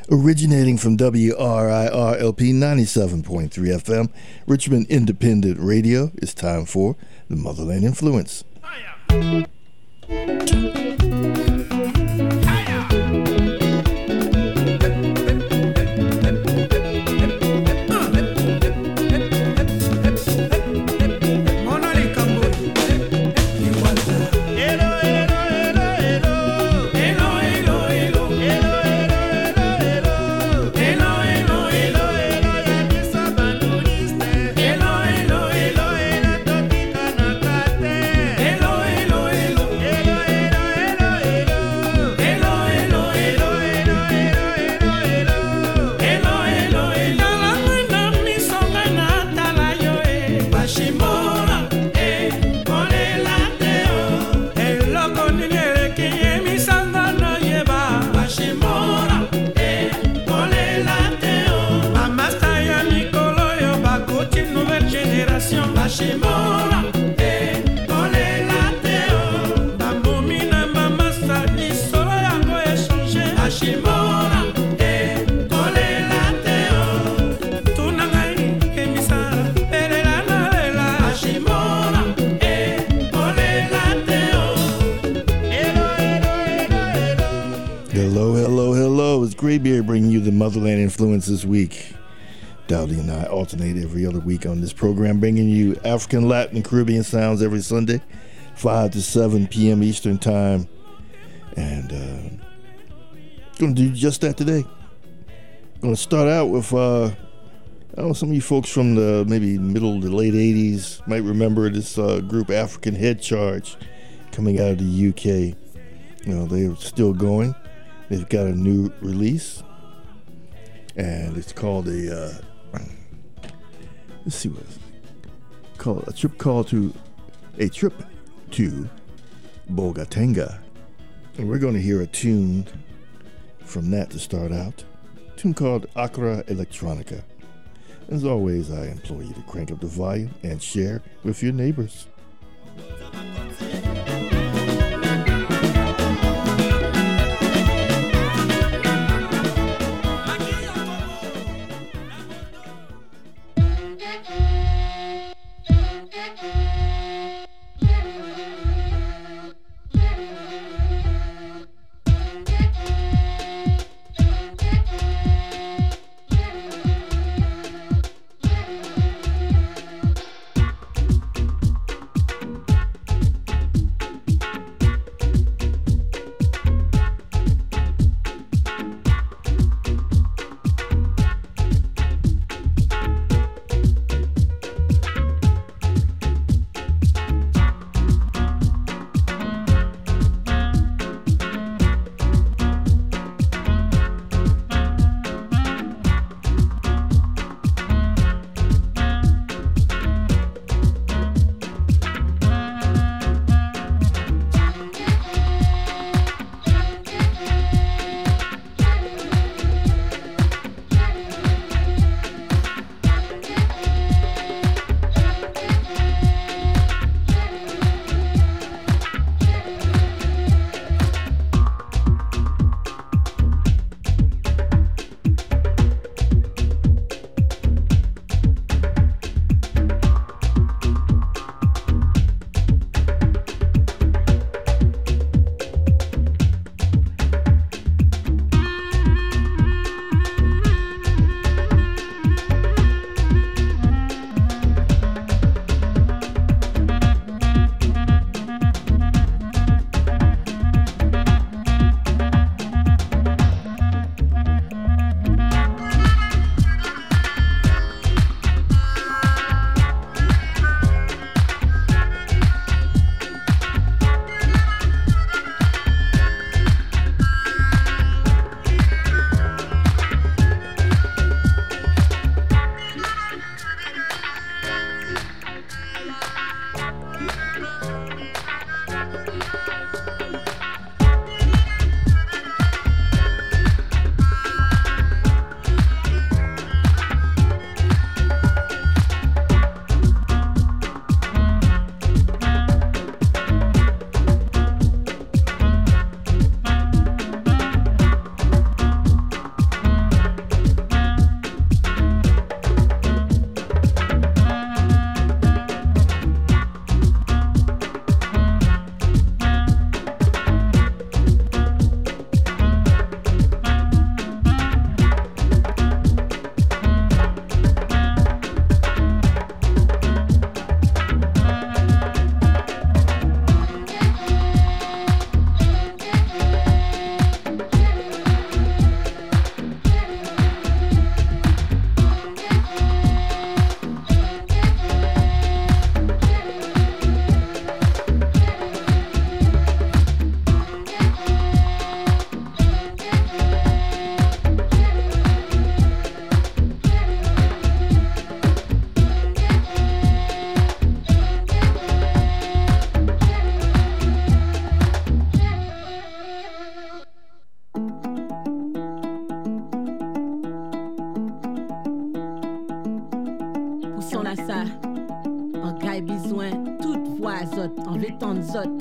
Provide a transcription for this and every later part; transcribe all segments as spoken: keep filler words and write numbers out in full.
Originating from W R I R L P ninety-seven point three F M, Richmond Independent Radio, it's time for the Motherland Influence. Hiya. Graybeard bringing you the Motherland Influence this week. Dowdy and I alternate every other week on this program, bringing you African, Latin, and Caribbean sounds every Sunday, five to seven p.m. Eastern Time. And uh, going to do just that today. Going to start out with, uh, I don't know, some of you folks from the maybe middle to late eighties might remember this uh, group African Head Charge coming out of the U K. You know, they're still going. They've got a new release, and it's called a, uh, let's see what it's called, a trip call to, a trip to Bolgatanga. And we're going to hear a tune from that to start out, a tune called Accra Electronica. As always, I implore you to crank up the volume and share with your neighbors. son là ça. En gaille besoin, toute fois zot, en vétan zot.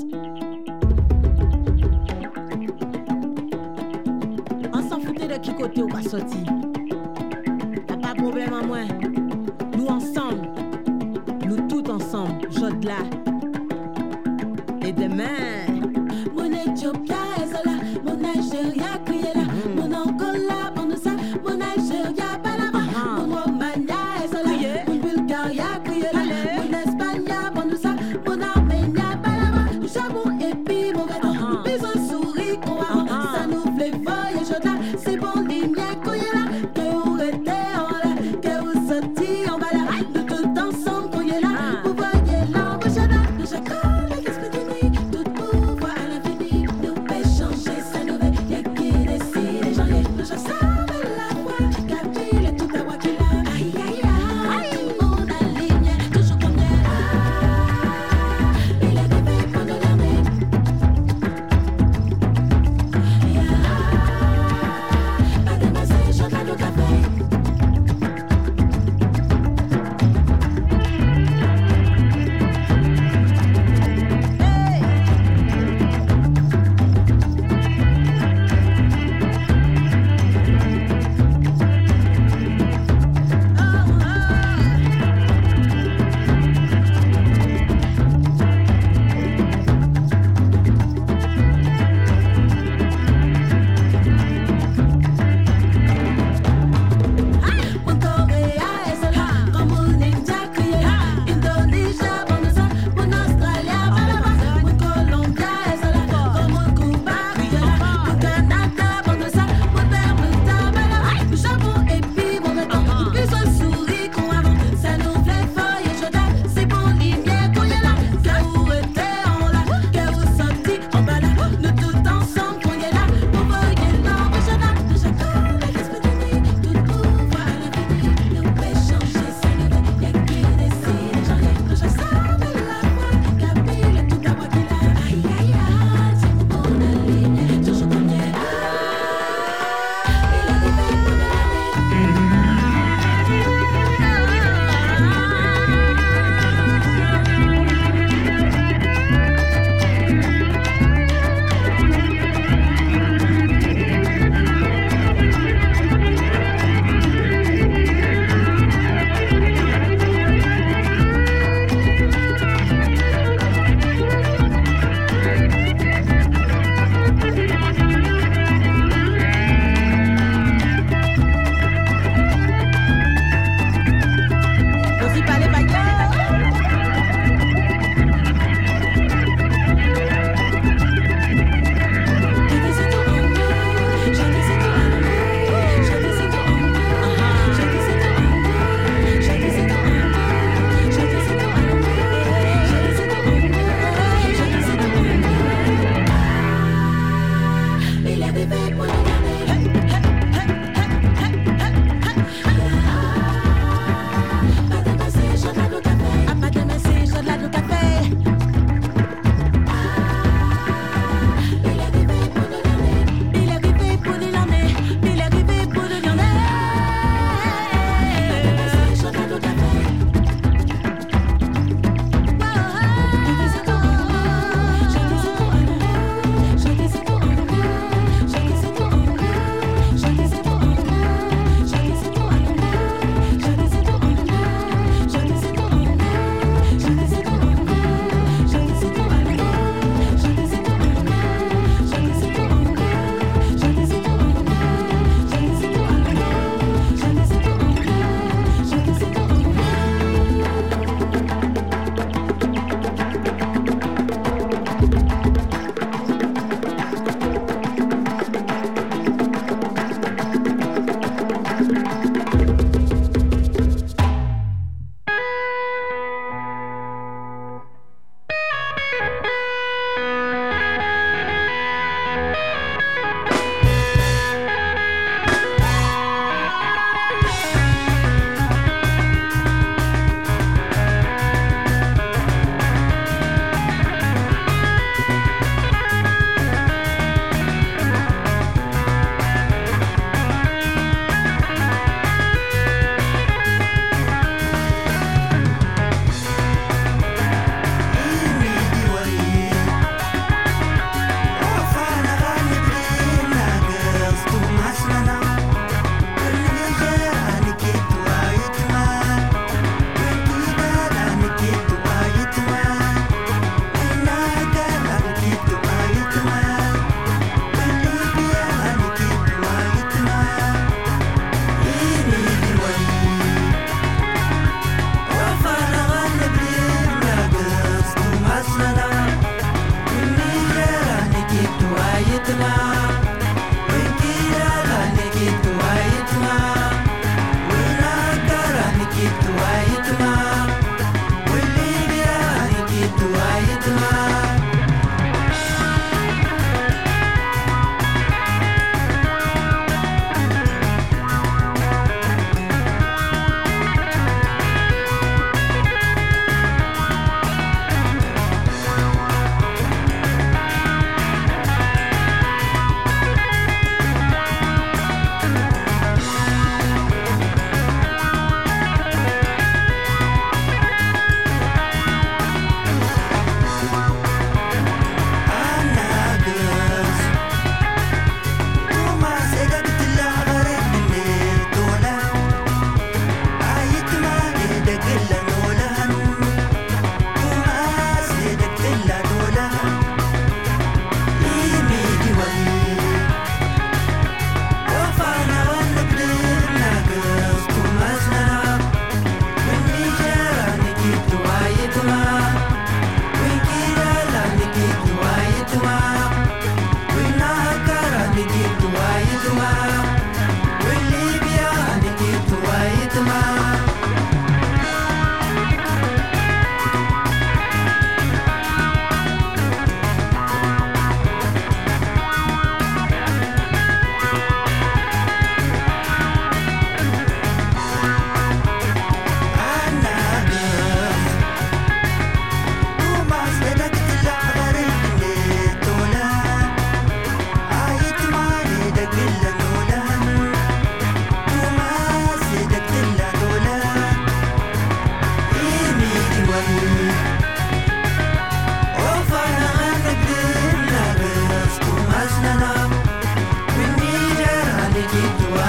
On s'en foutait de qui côté ou pas sorti. Y'a pas de problème en moi. Nous ensemble, nous tous ensemble, jod là. Et demain, mon Éthiopia est là, mon Algérie crié là, mon Angola pour nous ça, mon Algérie pas là, mon Romania est là, mon Bulgarie crié là, mon Espagne pour nous ça, mon Arménie pas là, nous Japon et puis mon gâteau, nous besoin souris qu'on va, ça nous fait voyager là, c'est bon lumière qu'on y est là, que vous restez en là, que vous sortez en bas là, nous tout ensemble qu'on y est là, vous voyez l'embauche là, nous chacun. Pas de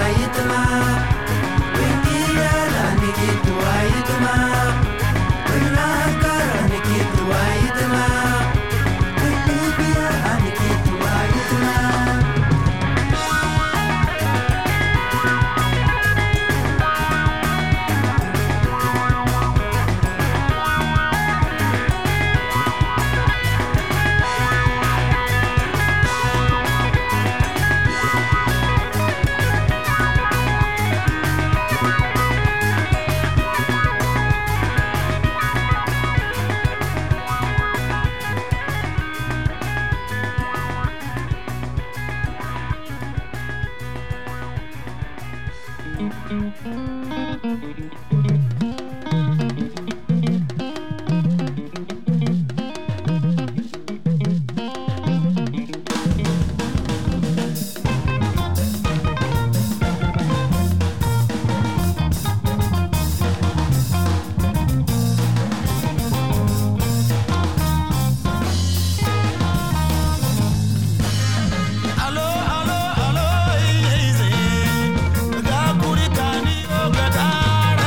Allo, allo, allo, easy. Gakuri kani ogada.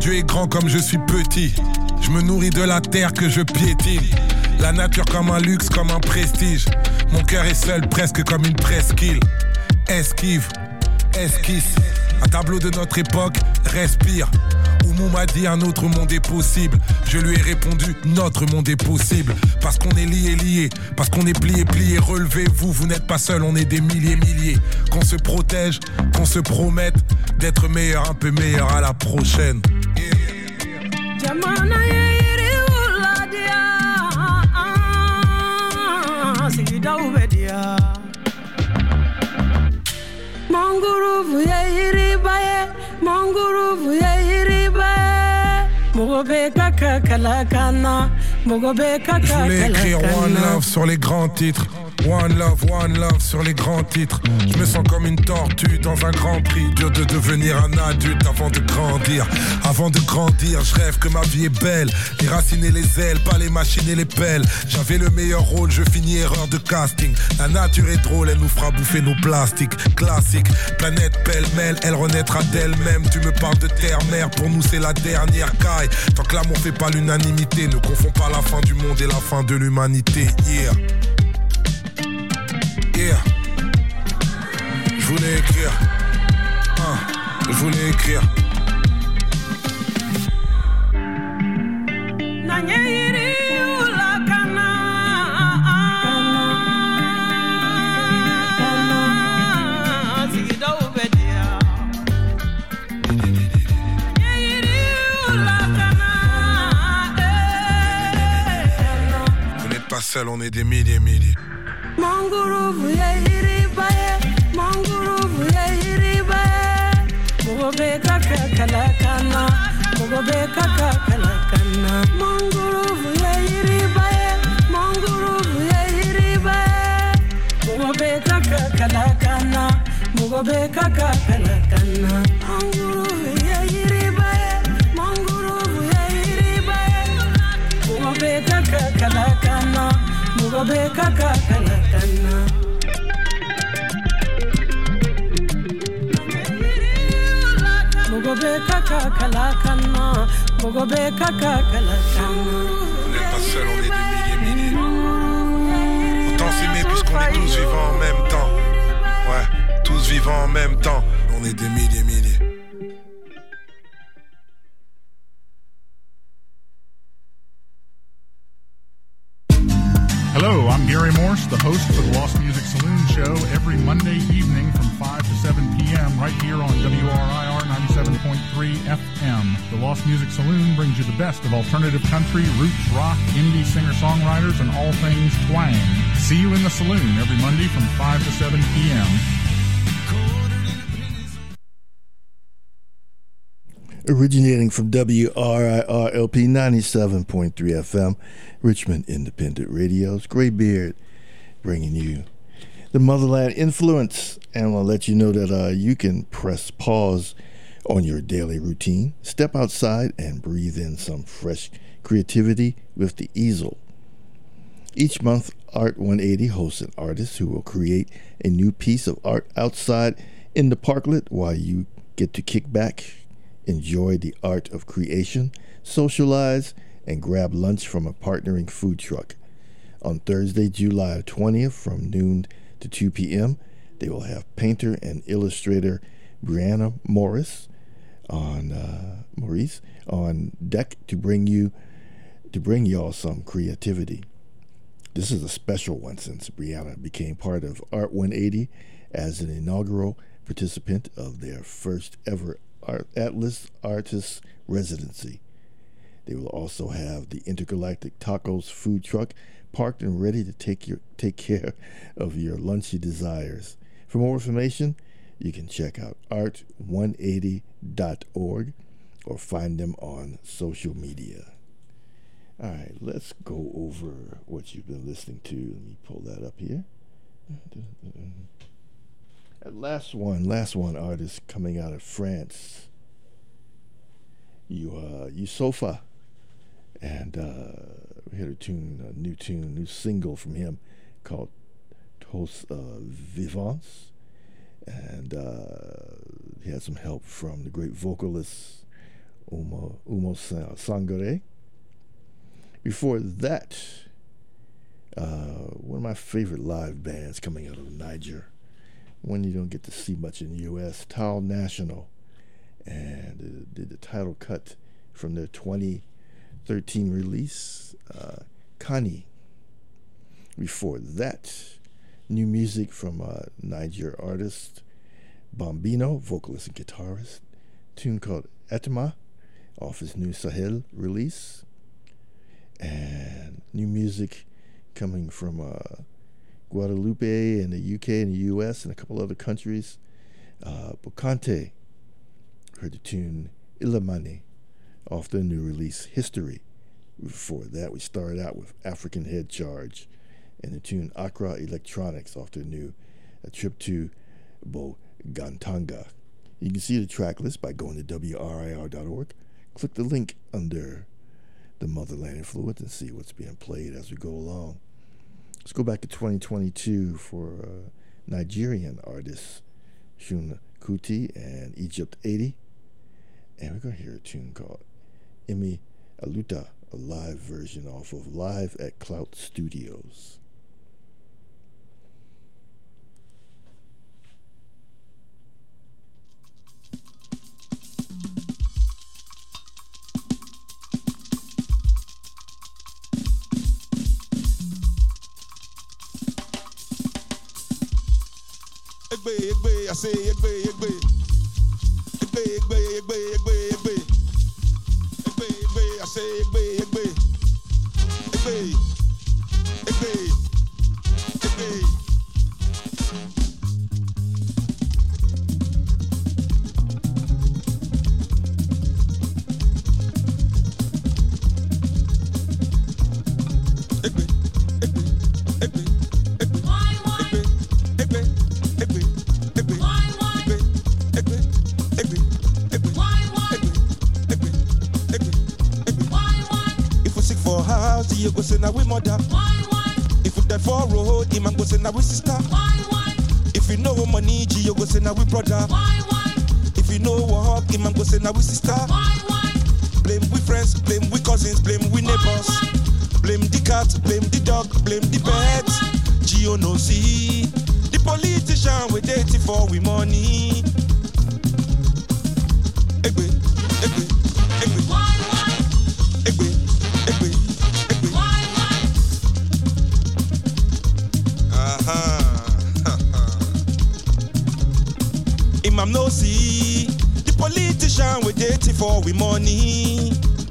Dieu est grand comme je suis petit. Je me nourris de la terre que je piétine. La nature comme un luxe, comme un prestige. Mon cœur est seul, presque comme une presqu'île. Esquive, esquisse. Un tableau de notre époque, respire. Oumou m'a dit un autre monde est possible. Je lui ai répondu, notre monde est possible. Parce qu'on est lié, lié. Parce qu'on est plié, plié. Relevez-vous, vous n'êtes pas seuls, on est des milliers, milliers. Qu'on se protège, qu'on se promette d'être meilleur, un peu meilleur à la prochaine. Manguru yiri baye, manguru yiri baye. Mogobe kaka kalakana, mogobe kaka kalakana. Je voulais écrire One Love sur les grands titres. One love, one love sur les grands titres. Je me sens comme une tortue dans un grand prix. Dur de devenir un adulte avant de grandir. Avant de grandir, je rêve que ma vie est belle. Les racines et les ailes, pas les machines et les pelles. J'avais le meilleur rôle, je finis erreur de casting. La nature est drôle, elle nous fera bouffer nos plastiques. Classique, planète pêle-mêle, elle renaîtra d'elle-même. Tu me parles de terre-mère, pour nous c'est la dernière caille. Tant que l'amour fait pas l'unanimité, ne confonds pas la fin du monde et la fin de l'humanité. Yeah. Yeah. Je voulais écrire, ah, je voulais écrire. Vous n'êtes pas seul, on est des milliers, milliers. Manguru yiri baye, manguru yiri baye. Mogobe kaka kalakana, mogobe kaka kalakana. Manguru yiri baye, manguru yiri baye. Mogobe kaka kalakana, mogobe kaka kalakana. Manguru yiri baye, manguru yiri baye. Mogobe kaka kalakana. Mogobe kaka kalakana. Mogobe kaka kalakana. Mogobe kaka kalakana. On n'est pas seul, on est des milliers, milliers. Autant s'aimer puisqu'on est tous vivants en même temps. Ouais, tous vivants en même temps. On est des milliers, milliers. Hello, I'm Gary Morse, the host for the Lost Music Saloon show every Monday evening from five to seven p.m. right here on W R I R ninety-seven point three F M. The Lost Music Saloon brings you the best of alternative country, roots, rock, indie singer-songwriters, and all things twang. See you in the saloon every Monday from five to seven p.m. Originating from W R I R L P ninety-seven point three F M, Richmond Independent Radio's Graybeard, bringing you the Motherland Influence. And I'll let you know that uh, you can press pause on your daily routine, step outside, and breathe in some fresh creativity with the easel. Each month, Art one eighty hosts an artist who will create a new piece of art outside in the parklet while you get to kick back, enjoy the art of creation, socialize, and grab lunch from a partnering food truck. On Thursday, July twentieth, from noon to two p.m., they will have painter and illustrator Brianna Morris on uh, Maurice on deck to bring you to bring y'all some creativity. This is a special one since Brianna became part of Art one eighty as an inaugural participant of their first ever Art Atlas Artist Residency. They will also have the Intergalactic Tacos food truck parked and ready to take your take care of your lunchy desires. For more information, you can check out art one eighty dot org or find them on social media. All right, let's go over what you've been listening to. Let me pull that up here. That last one, last one artist coming out of France. You, uh, Yousofa, and uh, we had a tune, a new tune, new single from him called Tos uh, Vivants, and uh, he had some help from the great vocalist Umo, Umo Sangare. Before that, uh, one of my favorite live bands coming out of Niger, one you don't get to see much in the U S, Tal National, and uh, did the title cut from their twenty thirteen release, uh, Kani. Before that, new music from uh, Niger artist Bambino, vocalist and guitarist, tune called Etma, off his new Sahel release. And new music coming from uh, Guadeloupe and the U K and the U S and a couple other countries. Uh, Bocante, heard the tune Ilamani off their new release History. Before that, we started out with African Head Charge and the tune Accra Electronics off their new A Trip to Bogantanga. You can see the track list by going to W R I R dot org. Click the link under the Motherland Influence and see what's being played as we go along. Let's go back to twenty twenty-two for uh, Nigerian artists Shun Kuti and Egypt eighty. And we're going to hear a tune called Imi Aluta, a live version off of Live at Clout Studios. Egbe, egbe, I say egbe, egbe. Egbe, egbe, egbe, egbe, egbe. Egbe, egbe, I say egbe, egbe. Egbe, egbe, egbe. You go say na we mother. If you die for road, him go say na we sister. If you know money, you go say na we brother. If you know work, him go say na we sister. Blame we friends, blame we cousins, blame we neighbors. Blame the cat, blame the dog, blame the pet. Gio no see the politician we dating for we money. Egbe, egbe, egbe. Egbe, egbe. Imam no see the politician we dating for we money.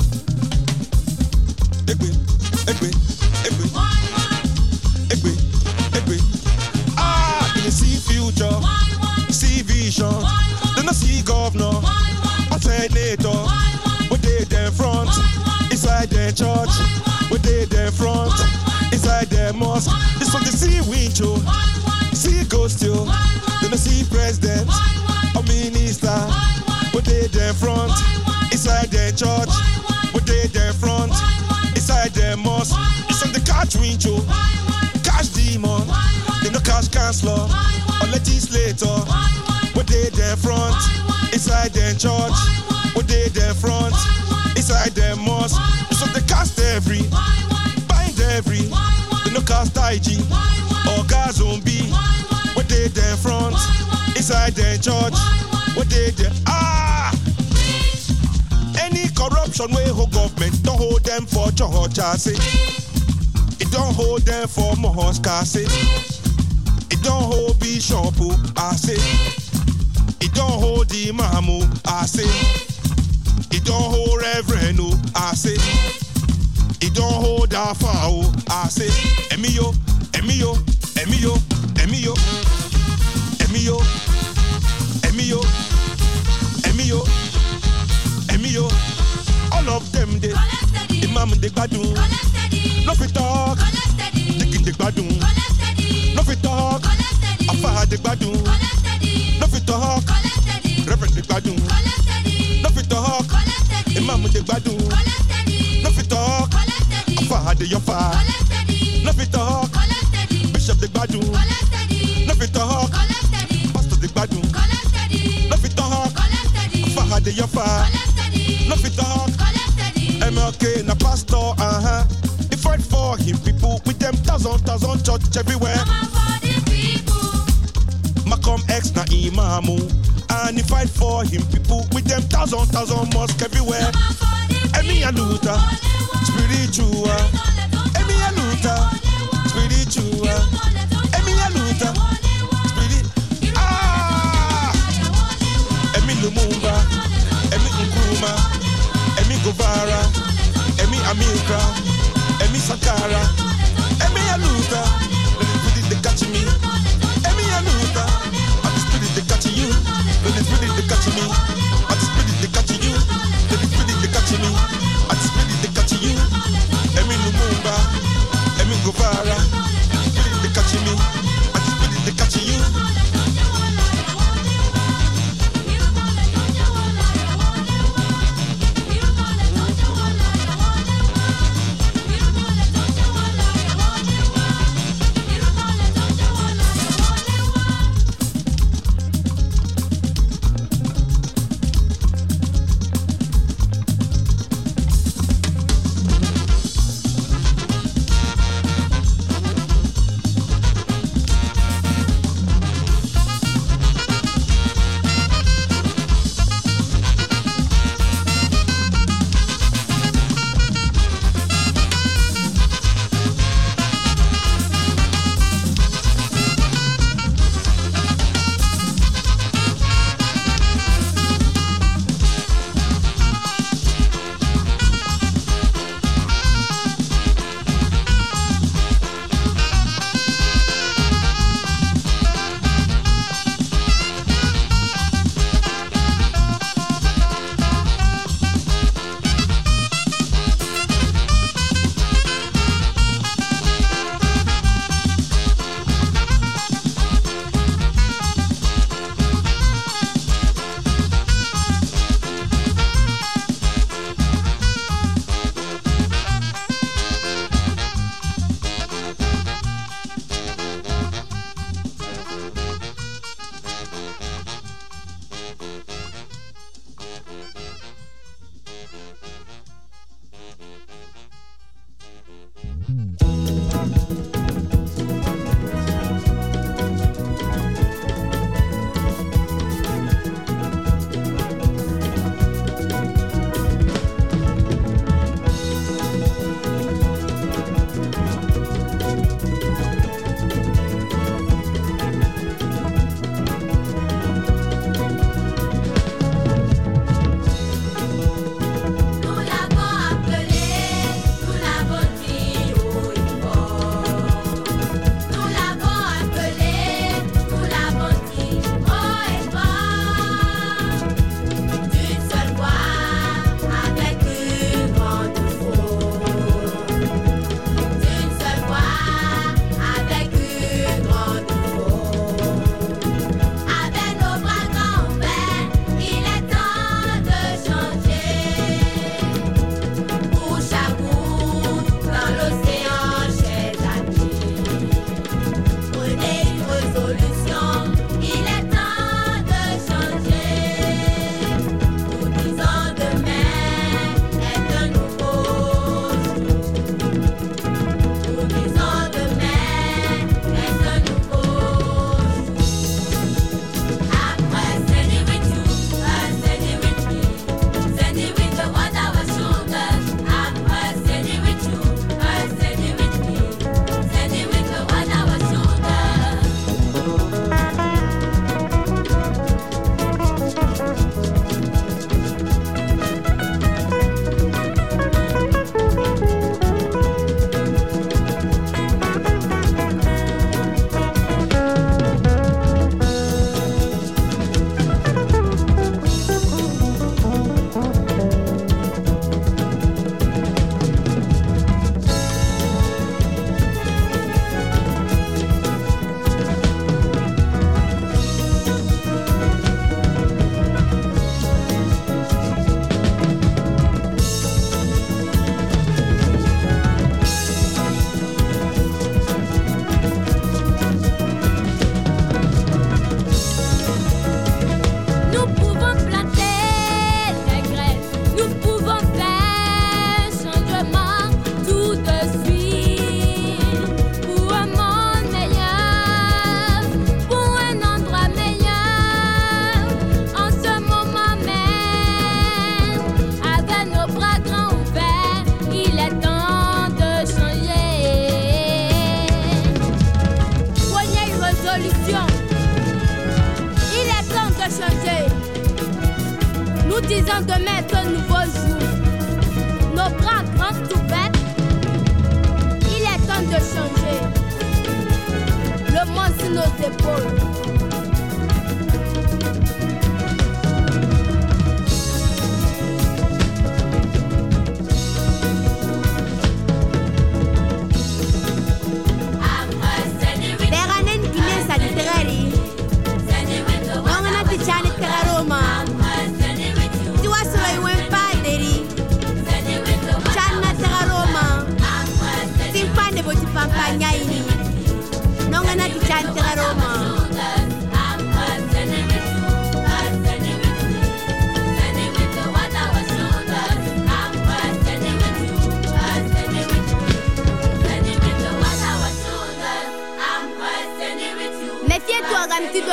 Egbe, egbe, egbe, egbe, egbe. Ah, they see future, see vision. They no see governor or senator. But they there front inside their church. But they there front inside their mosque. This one they see window, see ghost you. They no see president or minister. But they there front inside their church. But they there front inside their mosque. This one they catch window, catch demon. They no catch counselor or legislator. But they there front inside their church. But they there front inside their mosque. This one they cast every, bind every. They no cast I G or gas zombie. But they there front inside their church. What they there? Ah! Any corruption way whole government don't hold them for church, I say. It don't hold them for mosque, I say. It don't hold bishop, I say. It don't hold the imamu, I say. It don't hold reverend, I say. It don't hold afao, I say. Emio, emio, emio, emio, emio, emio, emio, emio. All of them they imam they badun. No fit talk, dikin they badun. No fit talk, afa they badun. No fit talk, reverend they badun. No fit talk, imam they badun. No fit talk, afa they yofa. No fit talk, bishop they badun. No fit talk, pastor they badun. No fit talk, afa they yofa. No fit in a pastor, uh-huh. He fight for him people with them thousand, thousand church everywhere. Malcolm X na imamu, and he fight for him people with them thousand, thousand mosque everywhere. Emi and Luther, spiritual. Emi and Luther, spiritual. Emi and Luther, spirit. Ah! Emi Lumumba, Emi Nkrumah, Emi Guevara, Emi Amilcar, Emi Sankara, Emi and Luther, when the spirit they catch me. Emi and Luther, and the spirit they catch you. When the spirit they catch me, and the spirit they catch you. When the spirit they catch me, and the spirit they catch you. Emi Lumumba, Emi Guevara, the spirit they catch me, and the spirit they catch you.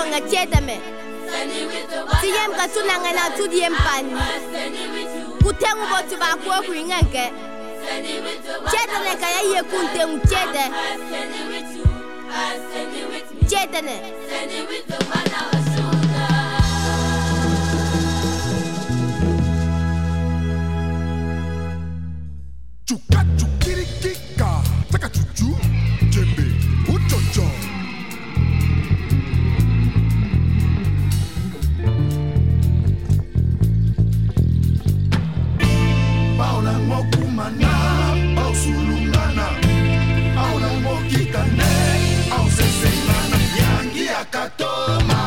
nanga tiedame. Tiem ka tunanga na tudiem pani. Kutengu botu ba kwa kuinganke. Tiedane ka ya ye kuntengu tiede. Tiedane. Chuka chukirikika, taka chuchu, jembe, uchocho. Paula mokumana, au sulungana, au na mokikane, au sesenana, yangi akatoma.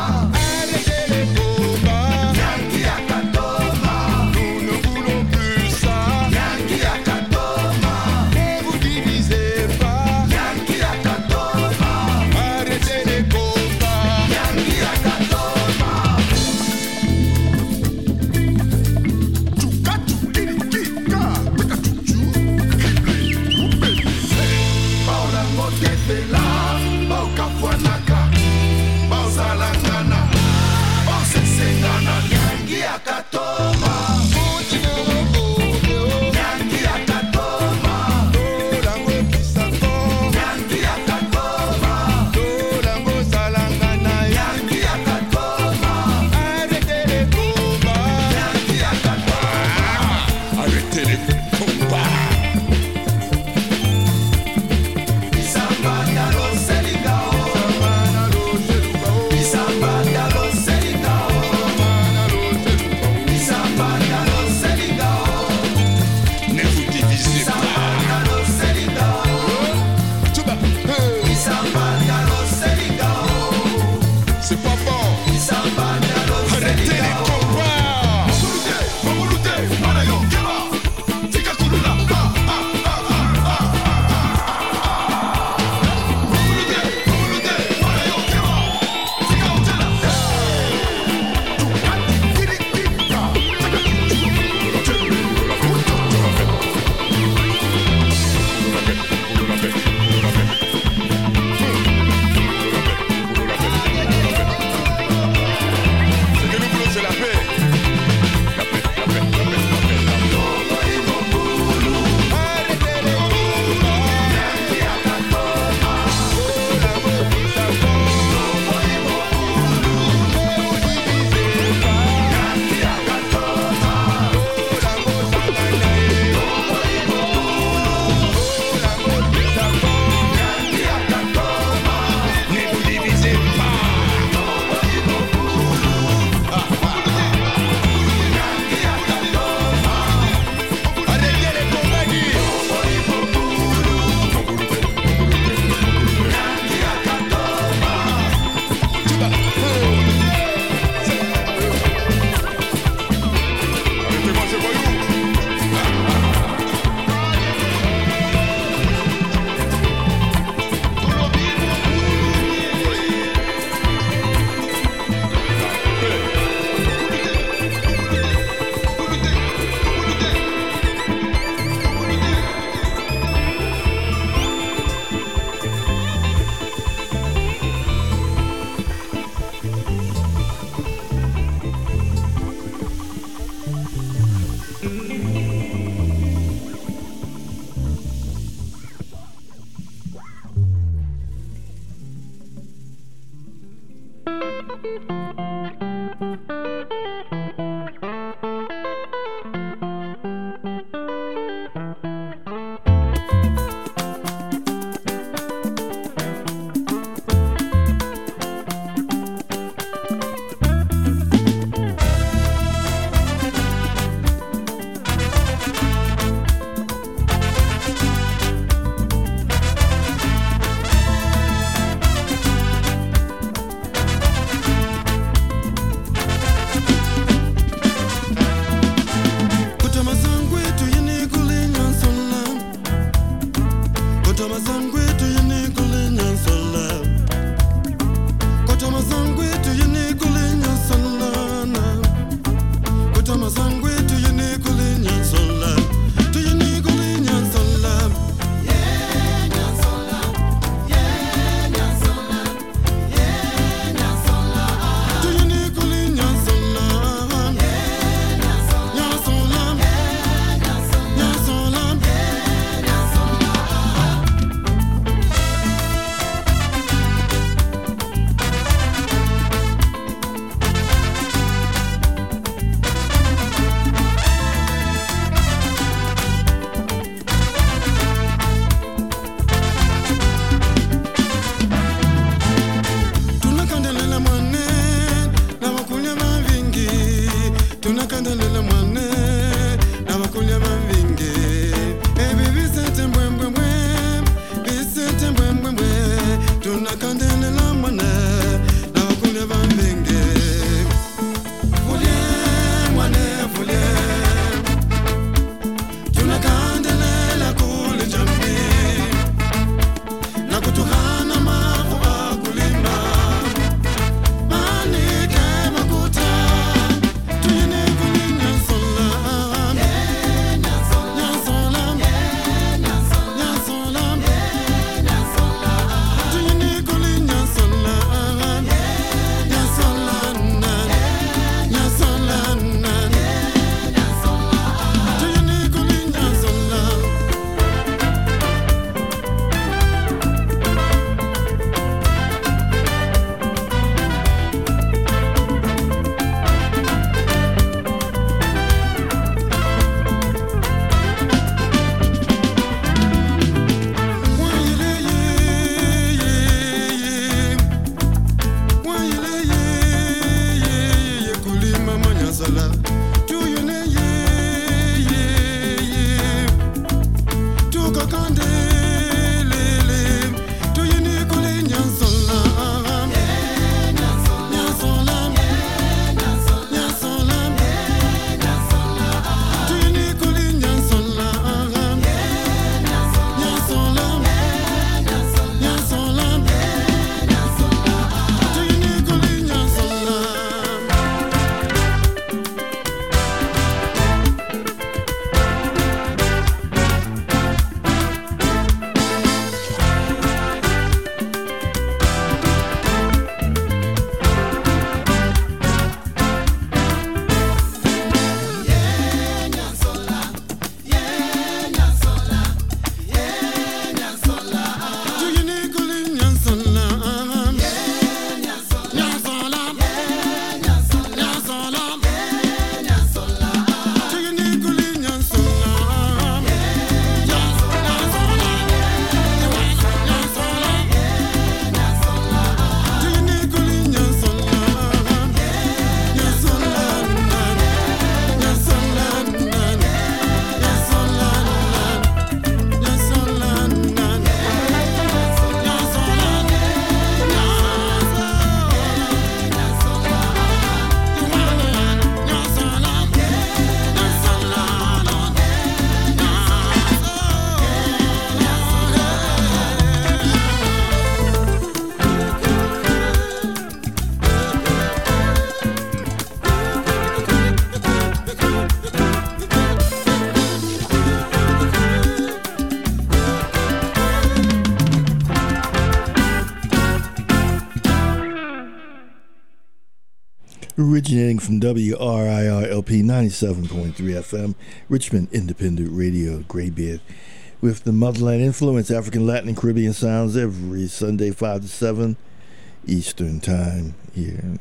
Originating from W R I R L P ninety-seven point three F M, Richmond Independent Radio, Graybeard, with the Motherland Influence, African, Latin, and Caribbean sounds every Sunday, five to seven Eastern Time here.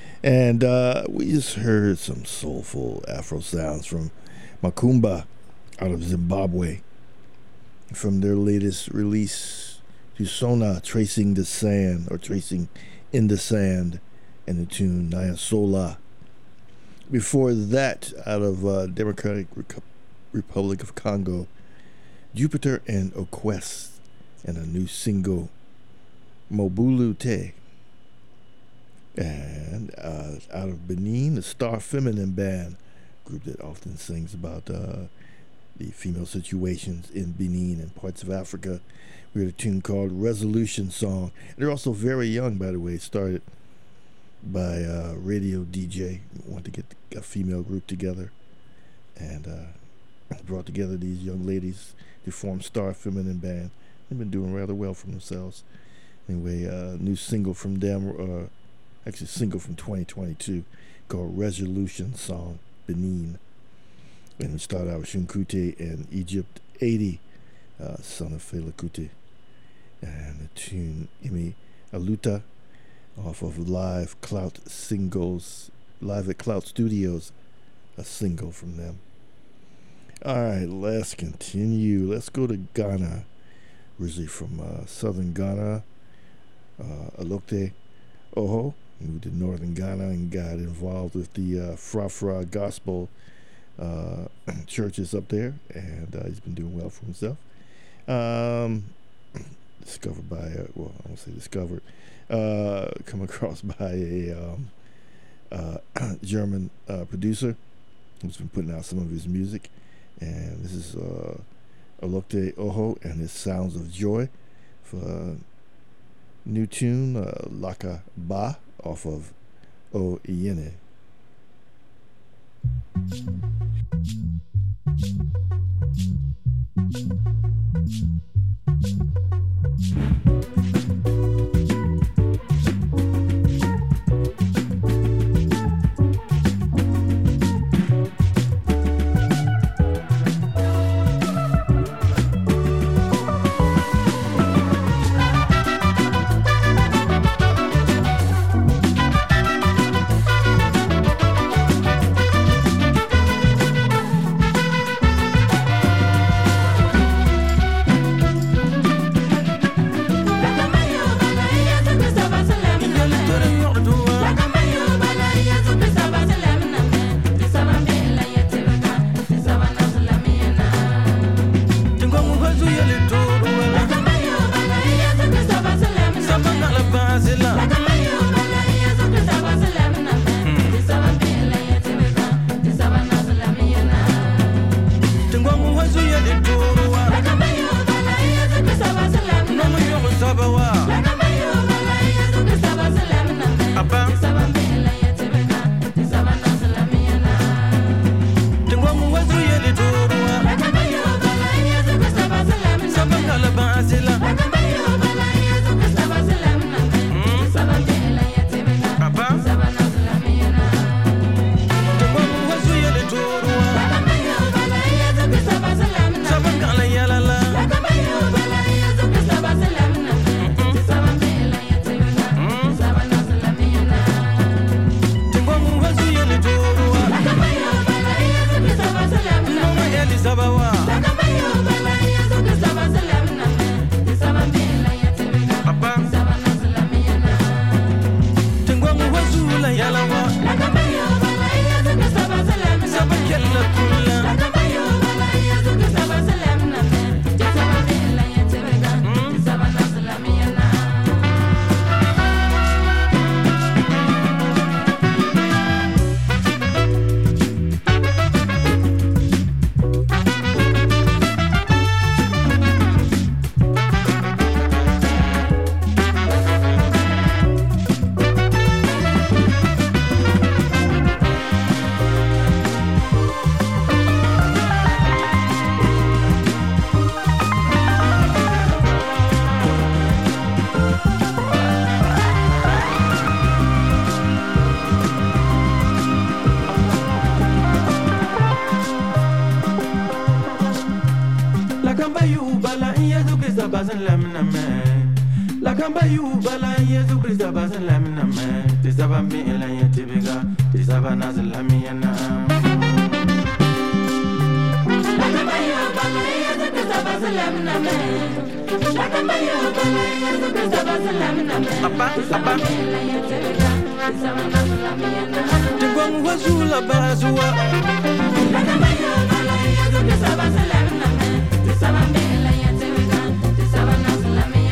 And uh, we just heard some soulful Afro sounds from Makumba out of Zimbabwe from their latest release, Usona, Tracing the Sand, or Tracing in the Sand, and the tune Nyasola. Before that, out of uh, Democratic Re- Republic of Congo, Jupiter and Oquest, and a new single, Mobulu Te. And uh, out of Benin, the Star Feminine Band, group that often sings about uh, the female situations in Benin and parts of Africa. We heard a tune called Resolution Song. And they're also very young, by the way. It started by a radio D J who wanted to get a female group together, and uh, brought together these young ladies to form Star Feminine Band. They've been doing rather well for themselves. Anyway, uh, new single from them, uh, actually single from twenty twenty-two, called Resolution Song, Benin. And we start out with Shunkute and Egypt eighty, uh, son of Fela Kuti, and the tune Imi Aluta, off of Live Clout Singles, Live at Clout Studios, a single from them. All right, let's continue. Let's go to Ghana, originally from uh, southern Ghana, uh, Alokte Oho, moved to northern Ghana and got involved with the uh, Fra Fra Gospel uh, churches up there, and uh, he's been doing well for himself. Um, discovered by, uh, well, I won't say discovered, Uh, come across by a um, uh, German uh, producer who's been putting out some of his music, and this is uh, Alokte Oho and his Sounds of Joy for a new tune, uh, Laka Ba, off of O Iyene. Thank La kamba yu bala Yesu Krista basan lamina me. Tisaba mi ela yetibiga, tisaba nazal lamina. La kamba yu bala Yesu Krista basan lamina me. La kamba yu bala Yesu Krista basan lamina me. Apa apa ela yetibiga, tisaba nazal lamina. Tingwang wazula bazua. La kamba yu bala Yesu Krista basan lamina me. Tisaba mi ela yetibiga, tisaba nazal lamina.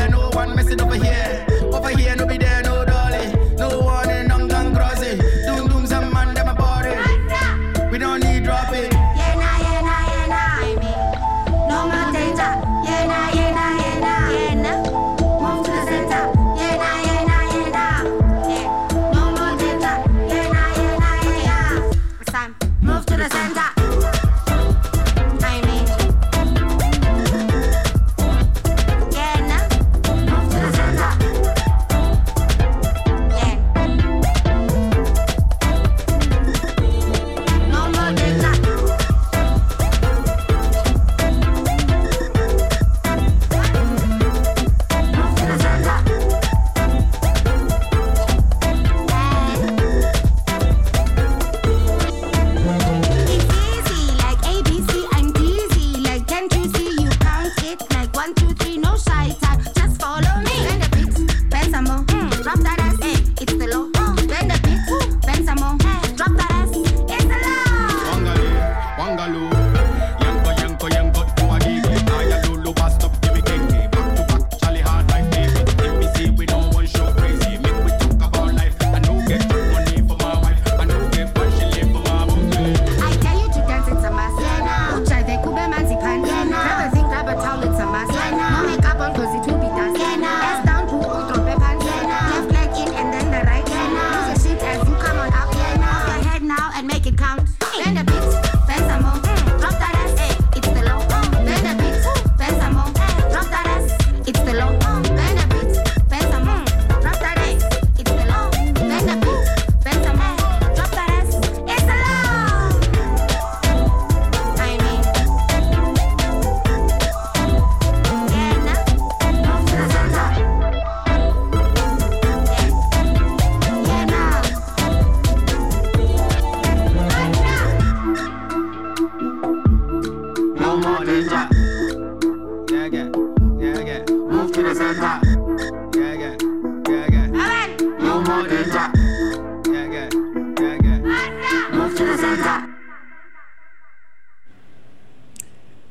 Over here, no be there, no dolly. No one in Nongang Crossing. Don't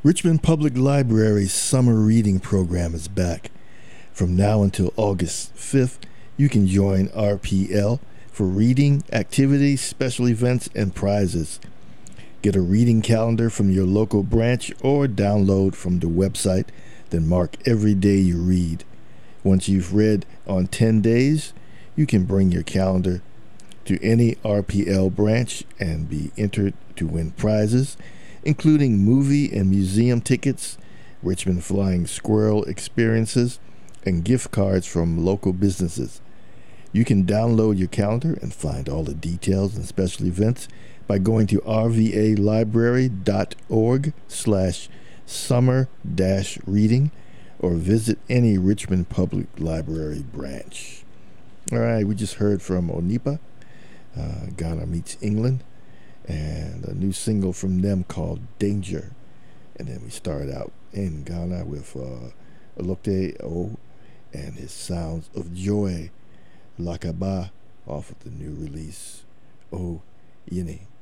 Richmond Public Library's summer reading program is back. From now until August fifth, you can join R P L for reading, activities, special events, and prizes. Get a reading calendar from your local branch or download from the website, then mark every day you read. Once you've read on ten days, you can bring your calendar to any R P L branch and be entered to win prizes, including movie and museum tickets, Richmond Flying Squirrel experiences, and gift cards from local businesses. You can download your calendar and find all the details and special events by going to rvalibrary.org slash summer dash reading or visit any Richmond Public Library branch. All right, we just heard from Onipa, uh, Ghana Meets England, and a new single from them called Danger. And then we started out in Ghana with uh, Olokte O and his Sounds of Joy, Lakaba, off of the new release, O Yini.